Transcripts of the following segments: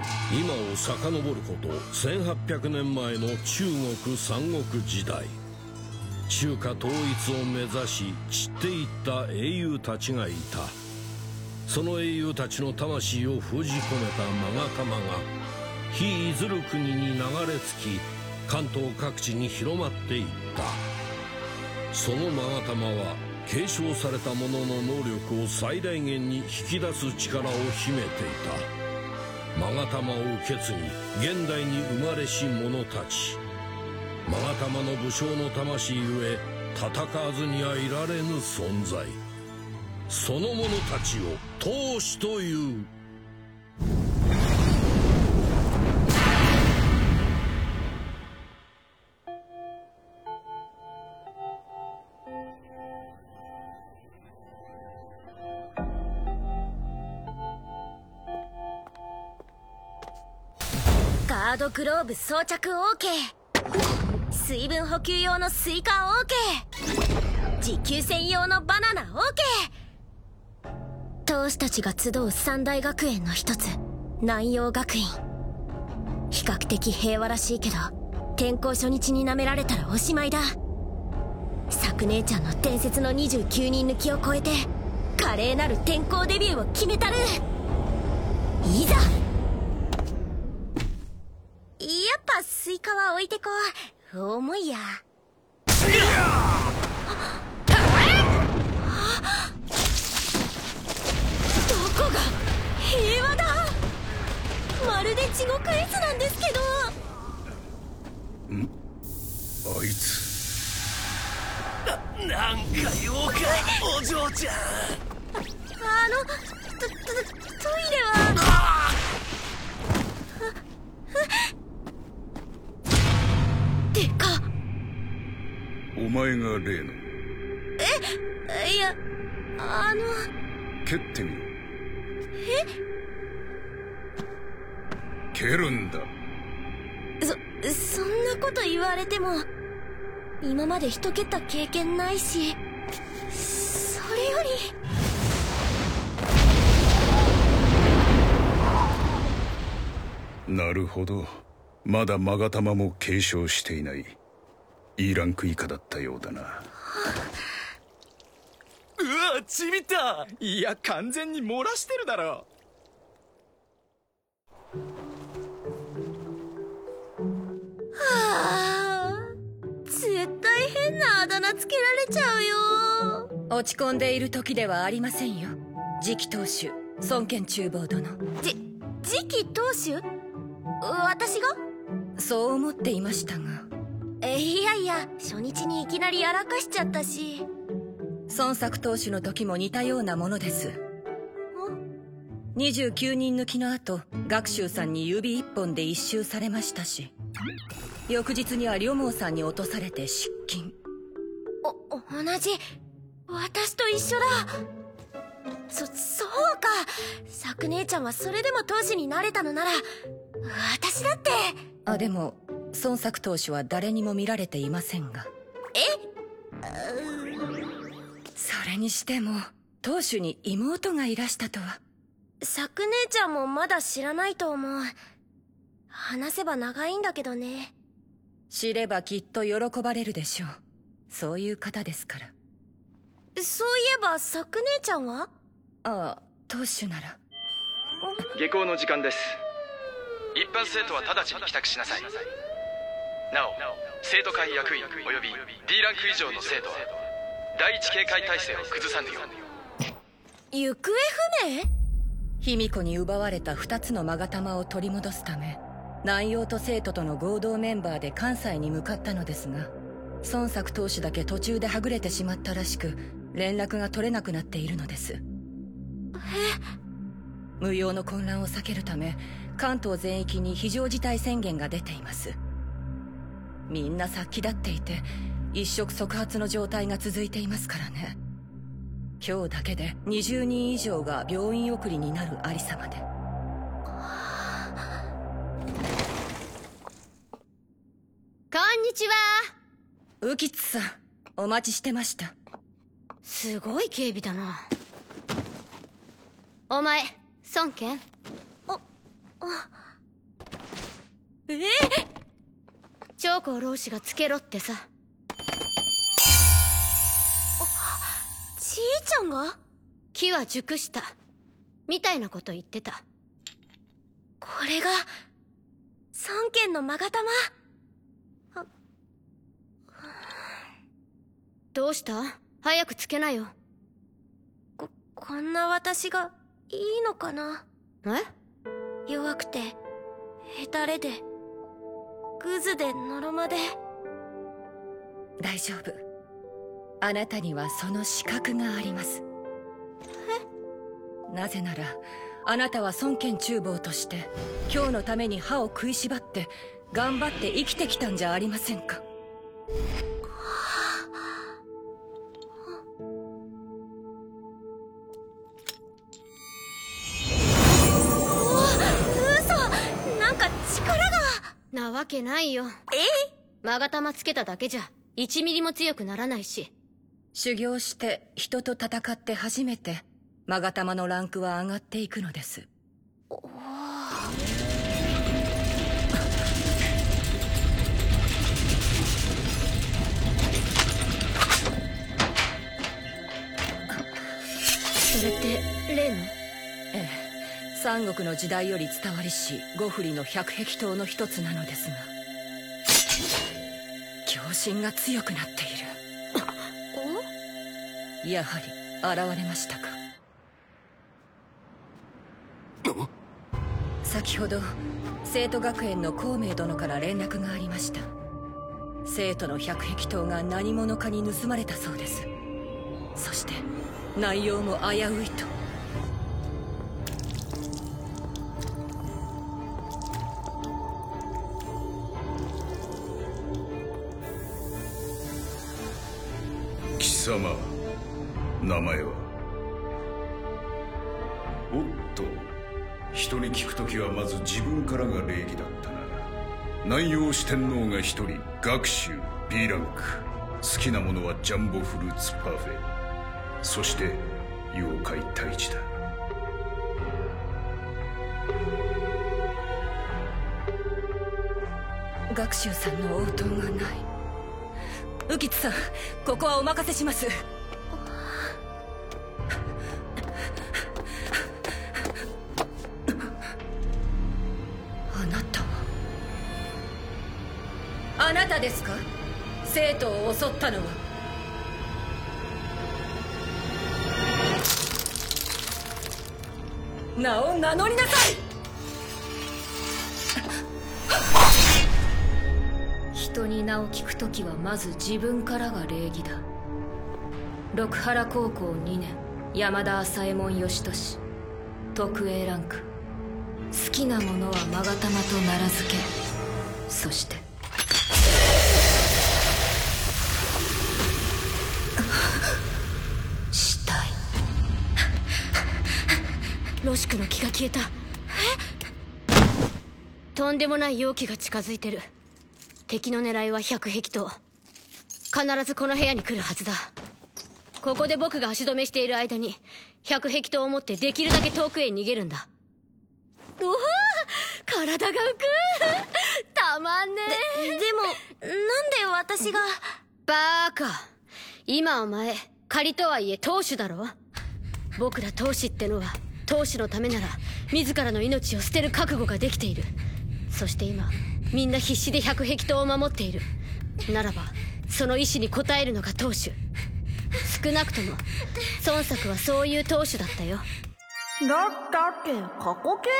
今を遡ること1800年前の中国三国時代、中華統一を目指し散っていった英雄たちがいた。その英雄たちの魂を封じ込めた勾玉が非いずる国に流れ着き、関東各地に広まっていった。その勾玉は継承された者の能力を最大限に引き出す力を秘めていた。勾玉を受け継ぎ現代に生まれし者たち、勾玉の武将の魂ゆえ戦わずにはいられぬ存在、その者たちを当主という。 ガードグローブ装着 OK、 水分補給用のスイカ OK、 持久戦用のバナナ OK。 当主たちが集う三大学園の一つ南洋学院、比較的平和らしいけど転校初日に舐められたらおしまいだ。さく姉ちゃんの伝説の29人抜きを超えて華麗なる転校デビューを決めたる。いざ。やっぱスイカは置いてこう。重いや。どこが平和だ。まるで地獄絵図なんですけど。 あいつなんか妖怪。お嬢ちゃん、 トイレはでかっ。 お前が例の。 いや、 蹴ってみろ。蹴るんだ。 そんなこと言われても今まで人蹴った経験ないし、それより。なるほど、まだ勾玉も継承していない。E ランク以下だったようだな。 うわ、ちびった。いや、完全に漏らしてるだろ。 はあ、絶対変なあだ名つけられちゃうよ。 落ち込んでいる時ではありませんよ、次期当主孫権厨房殿。 次期当主？私が？ そう思っていましたが。 いやいや、初日にいきなりやらかしちゃったし。 孫作当主の時も似たようなものです。29人抜きの後、学習さんに指一本で一周されましたし、翌日には両毛さんに落とされて失禁。 同じ。私と一緒だ。そうか。さく姉ちゃんはそれでも当主になれたのなら私だって。 でも孫作当主は誰にも見られていませんが。それにしても当主に妹がいらしたとは。 さく姉ちゃんもまだ知らないと思う。話せば長いんだけどね。 知ればきっと喜ばれるでしょう。そういう方ですから。 そういえばさく姉ちゃんは？ 当主なら。 下校の時間です。一般生徒は直ちに帰宅しなさい。なお、生徒会役員および D ランク以上の生徒は第一警戒態勢を崩さぬよう。 行方不明？ 卑弥呼に奪われた2つの勾玉を取り戻すため、南洋と生徒との合同メンバーで関西に向かったのですが、孫作当主だけ途中ではぐれてしまったらしく、連絡が取れなくなっているのです。無用の混乱を避けるため、関東全域に非常事態宣言が出ています。みんな殺気立っていて、一触即発の状態が続いていますからね。今日だけで20人以上が病院送りになるありさまで。 こんにちは。 ウキッツさん、お待ちしてました。 すごい警備だな。お前孫権？ 将校老師がつけろってさ。じいちゃんが？木は熟したみたいなこと言ってた。これが孫権の勾玉。どうした？早くつけなよ。こんな私がいいのかな？弱くてヘタレでグズでのろまで。 大丈夫。あなたにはその資格があります。なぜならあなたは孫権中坊として今日のために歯を食いしばって頑張って生きてきたんじゃありませんか。なわけないよ。勾玉つけただけじゃ1ミリも強くならないし。修行して人と戦って初めて勾玉のランクは上がっていくのです。それって例の？ええ、三国の時代より伝わりし五振りの百壁刀の一つなのですが、狂心が強くなっている。やはり現れましたか。先ほど生徒学園の孔明殿から連絡がありました。生徒の百壁刀が何者かに盗まれたそうです。そして内容も危ういと。 貴様、名前は？おっと、人に聞くときはまず自分からが礼儀だったな。南陽四天王が一人、学習 B ランク、好きなものはジャンボフルーツパフェ、そして妖怪退治だ。 学習さんの応答がない。浮津さん、ここはお任せします。あなたは？あなたですか？生徒を襲ったのは。名を名乗りなさい。人に名を聞くときはまず自分からが礼儀だ。六原高校2年山田朝右衛門義俊、特 A ランク、好きなものは勾玉と奈良漬け、そして死体。ロシクの気が消えた。とんでもない妖気が近づいてる。敵の狙いは百壁刀。必ずこの部屋に来るはずだ。ここで僕が足止めしている間に百壁刀を持ってできるだけ遠くへ逃げるんだ。うわあ、体が浮く。たまんねえ。 でもなんで私が。 バーカ、今お前仮とはいえ当主だろ。僕ら当主ってのは当主のためなら自らの命を捨てる覚悟ができている。そして今みんな必死で百壁刀を守っている。ならばその意志に応えるのが当主。少なくとも孫作はそういう当主だったよ。 だって過去形？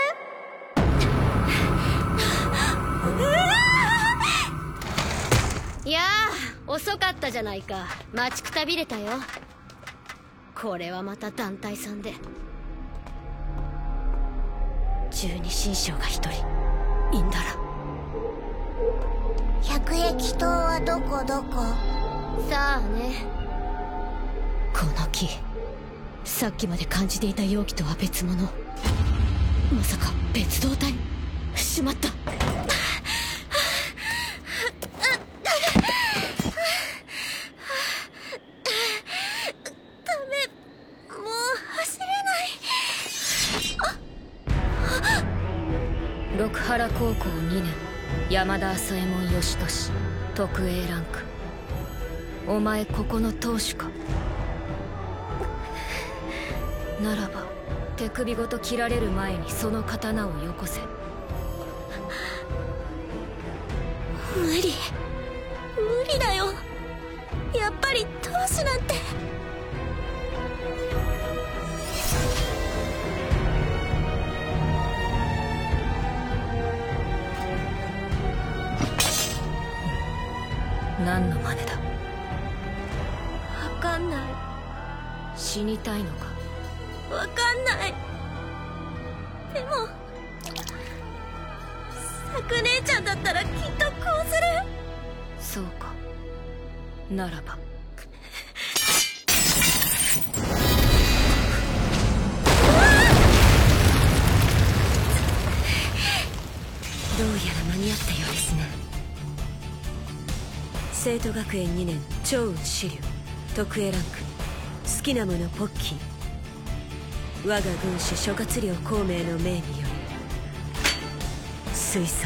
いやあ、遅かったじゃないか。待ちくたびれたよ。これはまた団体さんで十二神将が一人いんだら。 百壁刀はどこどこ？ さあね。この木、さっきまで感じていた妖気とは別物。まさか別動隊？しまった。六原高校2年山田朝右衛門義俊、特 A ランク。お前ここの当主か。ならば手首ごと切られる前にその刀をよこせ。 無理だよ。やっぱり当主なんて。 何の真似だ。 わかんない。 死にたいのか。 わかんない。でもさく姉ちゃんだったらきっとこうする。 そうか。ならばどうやら間に合ったようですね。生徒学園2年趙雲紫龍、特 A ランク。好きなものポッキー。我が軍師諸葛亮孔明の命により水産。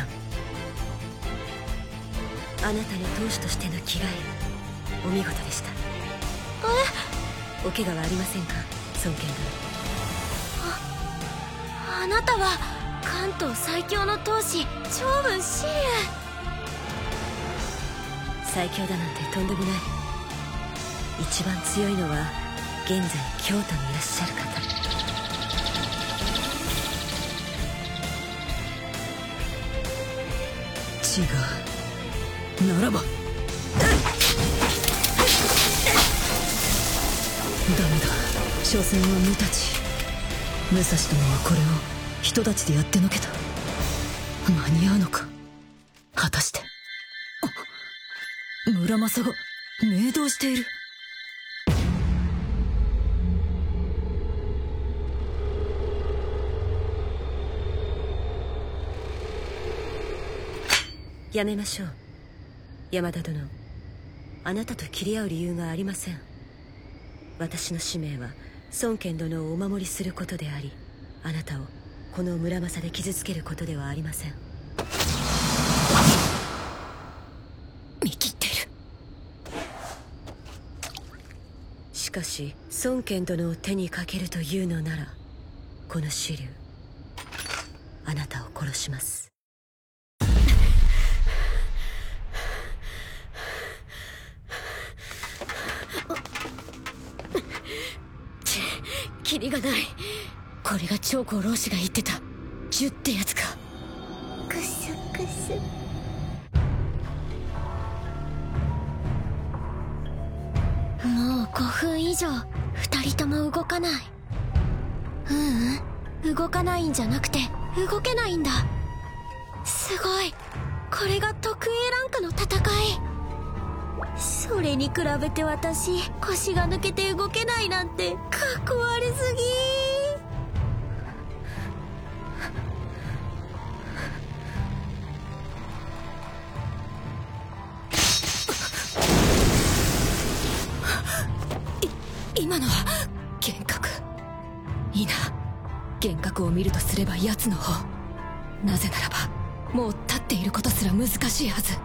あなたの当主としての着替えお見事でした。お怪我はありませんか、孫権殿。 あなたは関東最強の闘士趙雲紫龍。 最強だなんてとんでもない。一番強いのは現在京都にいらっしゃる方。 違う。ならばダメだ。所詮は無太刀。武蔵殿はこれを人たちでやってのけた。間に合うのか。果たして村正が明動している。 やめましょう山田殿。あなたと切り合う理由がありません。私の使命は孫権殿をお守りすることであり、あなたをこの村正で傷つけることではありません。 見切っている。 しかし孫権殿を手にかけるというのなら、この紫龍あなたを殺します。 キリがない。これが長江老師が言ってた10ってやつか。 クスクス。 もう5分以上2人とも動かない。動かないんじゃなくて動けないんだ。すごい。これが特 A ランクの戦い。 それに比べて私腰が抜けて動けないなんてかっこ悪すぎ。 今のは幻覚。いいな。幻覚を見るとすれば奴の方。なぜならばもう立っていることすら難しいはず。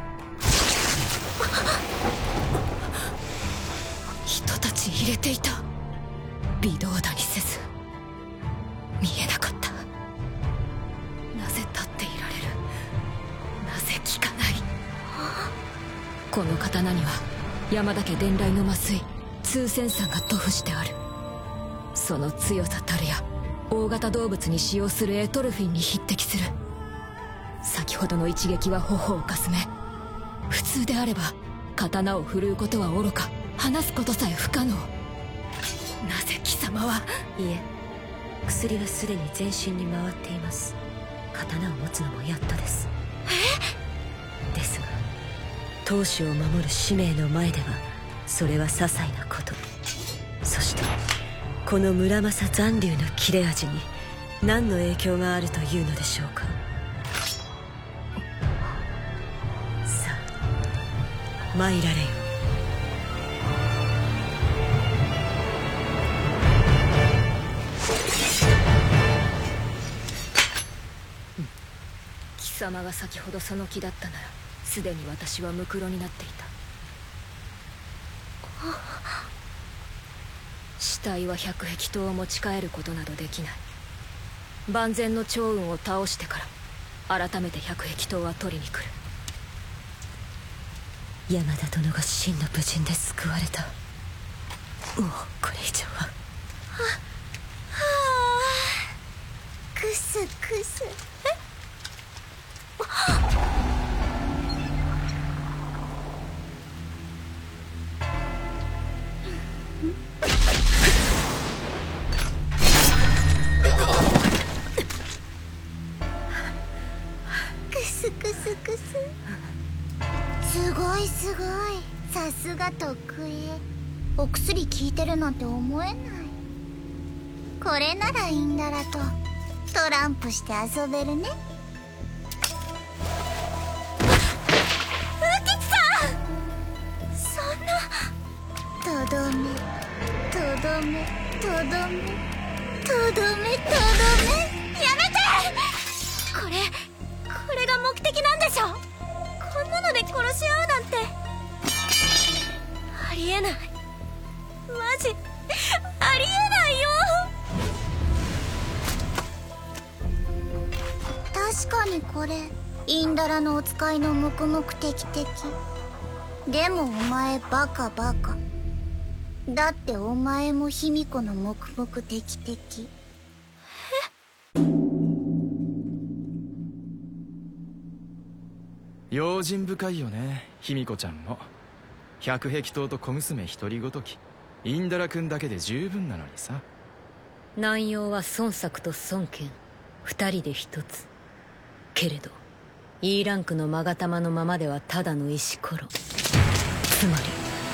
人たち入れていた。微動だにせず見えなかった。なぜ立っていられる。なぜ効かない。この刀には山田家伝来の麻酔通仙酸が塗布してある。その強さたるや大型動物に使用するエトルフィンに匹敵する。先ほどの一撃は頬をかすめ、普通であれば刀を振るうことはおろか離すことさえ不可能。なぜ貴様は。 いえ、薬はすでに全身に回っています。刀を持つのもやっとです。ですが当主を守る使命の前ではそれは些細なこと。そしてこの村正残留の切れ味に何の影響があるというのでしょうか。さあ参られよ。 貴様が先ほどその気だったならすでに私はムクロになっていた。死体は百壁刀を持ち帰ることなどできない。万全の趙雲を倒してから改めて百壁刀は取りに来る。山田殿が真の武人で救われた。もうこれ以上は。 クスクス。クスクスクス。すごいすごい、さすが得意。お薬効いてるなんて思えない。これならインダラとトランプして遊べるね。ウキツさん、そんな。とどめとどめとどめとどめとどめ。やめて。これが目的なんでしょ。こんなので殺し合うなんてありえない。マジありえないよ。確かにこれインダラのお使いの黙々的的。でもお前バカバカだって。お前も卑弥呼の黙々的的。 用心深いよね、卑弥呼ちゃんも。百壁刀と小娘一人ごときインダラ君だけで十分なのにさ。 南洋は孫作と孫権二人で一つ。けれど E ランクの勾玉のままではただの石ころ。つまり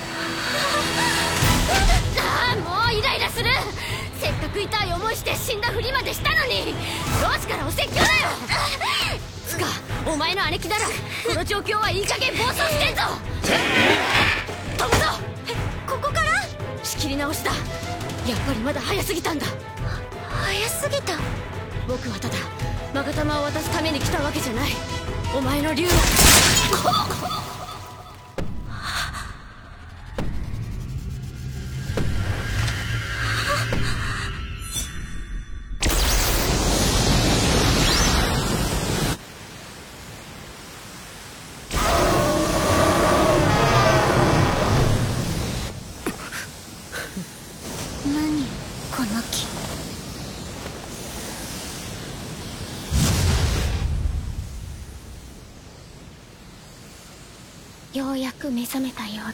もうイライラする。せっかく痛い思いして死んだふりまでしたのに同志からお説教だよ。つかお前の姉貴ならこの状況はいい加減暴走してんぞ。飛ぶぞ。ここから仕切り直しだ。やっぱりまだ早すぎたんだ。早すぎた。僕はただ勾玉を渡すために来たわけじゃない。お前の竜は何この木。ようやく目覚めたようだ。それ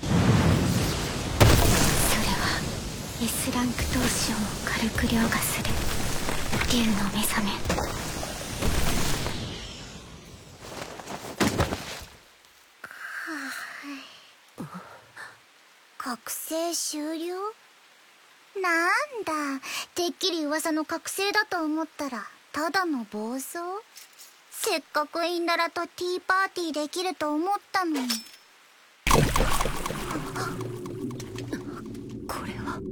は S ランク同士をも軽く凌駕する竜の目覚め。覚醒終了？なんだ、てっきり噂の覚醒だと思ったらただの暴走。せっかくインダラとティーパーティーできると思ったのに。 これは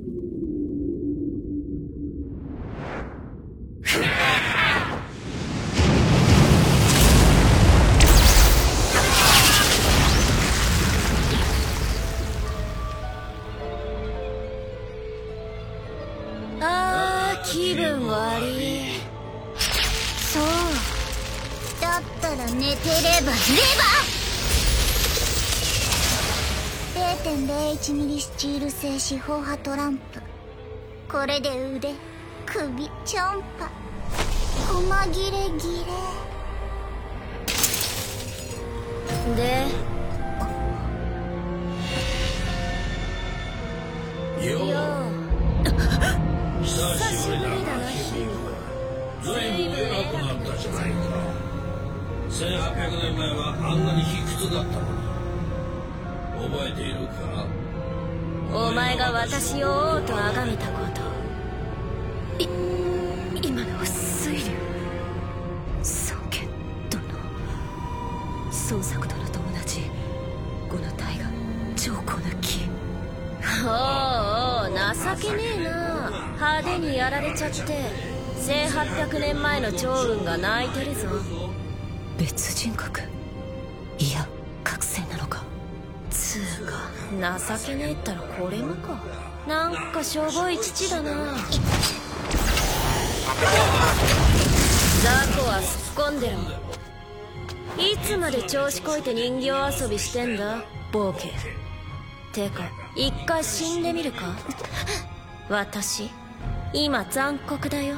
気分悪い。 そうだったら寝てれば。レバー 0.01 ミリスチール製四方波トランプ。これで腕、首、チョンパ、細切れ切れで。 久しぶりだな、君。ずいぶん偉くなったじゃないか。1800年前はあんなに卑屈だったのに。覚えているか？ お前が私を王と崇めたこと。今のは推理。孫権殿、孫作殿と同じこの大河長江の木。おうおう、情けねえな。派手にやられちゃって1800年前の趙雲が泣いてるぞ。 別人格？いや覚醒なのか。 つうか情けねえったらこれもか。なんかしょぼい父だな。雑魚はすっこんでるもん。いつまで調子こいて人形遊びしてんだボケ。てか一回死んでみるか。私今残酷だよ。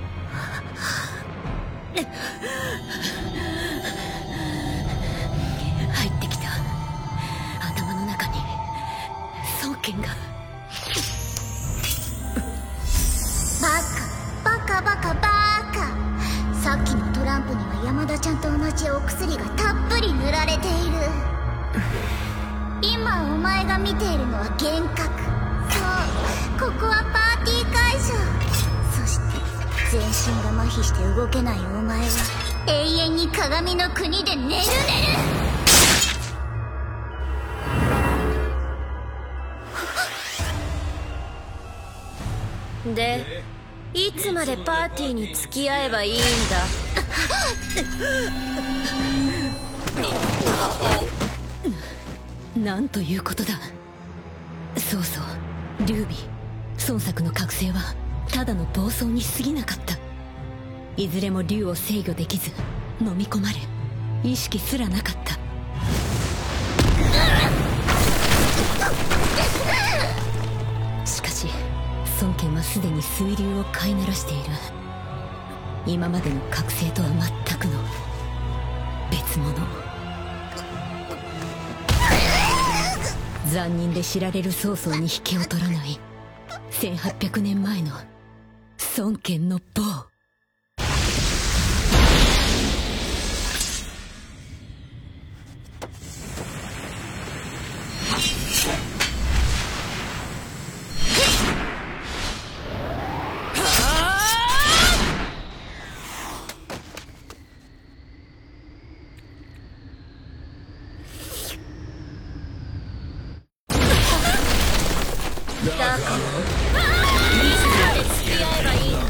入ってきた。頭の中に孫権が。 バカバカバカ。さっきのトランプには山田ちゃんと同じお薬がたっぷり塗られている。今お前が見ているのは幻覚。そう、ここはパーティー会場。そして全身が麻痺して動けないお前は永遠に鏡の国で寝る。 でいつまでパーティーに付き合えばいいんだ。 なんということだ。そうそう、劉備孫作の覚醒はただの暴走に過ぎなかった。いずれも劉を制御できず飲み込まれ意識すらなかった。しかし孫権はすでに水流を飼いならしている。今までの覚醒とは全くの別物。残忍で知られる曹操に引けを取らない1800年前の孫権の棒。 だからいつまで付き合えばいいんだ。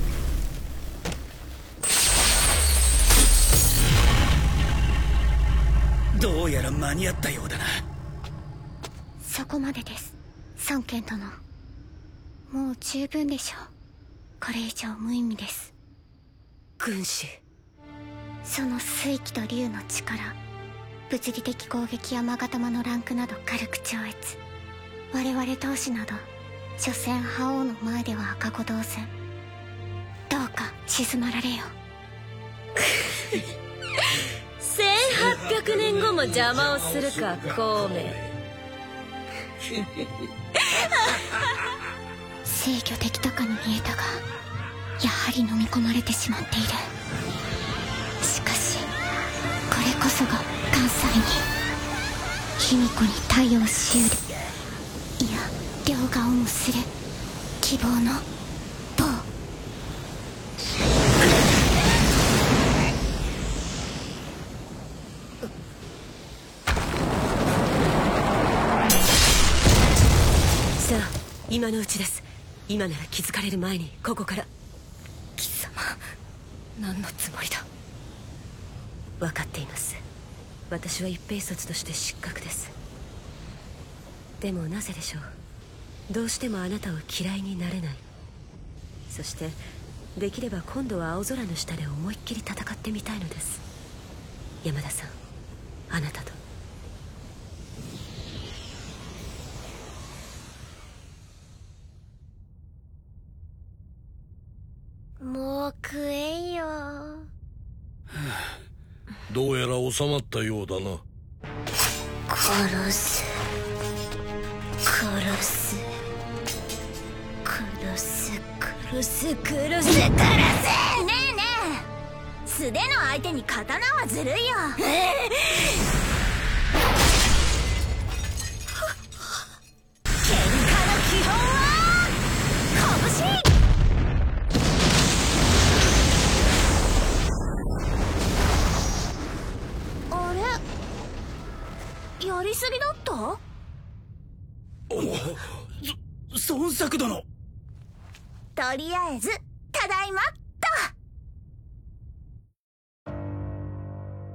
どうやら間に合ったようだな。 そこまでです、孫権殿。もう十分でしょう。これ以上無意味です。 軍師、 その水気と竜の力、物理的攻撃や勾玉のランクなど軽く超越。我々同士など所詮覇王の前では赤子同然。どうか静まられよ。 1800年後も邪魔をするか孔明。 制御できたかに見えたが、やはり飲み込まれてしまっている。しかしこれこそが関西に卑弥呼に対応しうる、いや凌駕をもする希望の棒。 さあ今のうちです。今なら気づかれる前にここから。貴様何のつもりだ。分かっています。私は一兵卒として失格です。でもなぜでしょう。どうしてもあなたを嫌いになれない。そしてできれば今度は青空の下で思いっきり戦ってみたいのです。山田さん、あなたと。 もう食えんよ。 どうやら収まったようだな。 殺す殺す殺す殺す殺す殺す。ねえねえ、素手の相手に刀はずるいよ。喧嘩の基本は拳。あれ、やりすぎだった？ 孫作殿。 とりあえずただいまっと。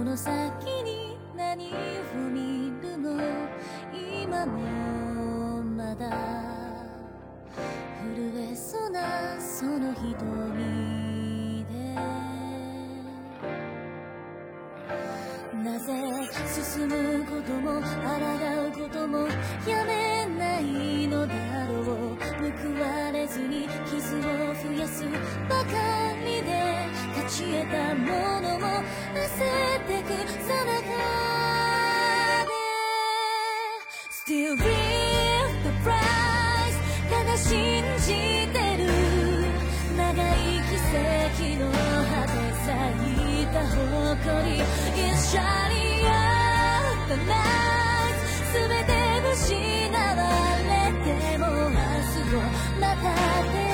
の先に何を見るの今もまだ震えそうなその瞳でなぜ進むことも抗うこともやめないのだろう報われずに傷を増やすばかりで勝ち得たものも焦ってくさなかで Still live the price ただ信じてる長い奇跡の果て咲いた誇り It's shining up the night 全て失われても明日をまた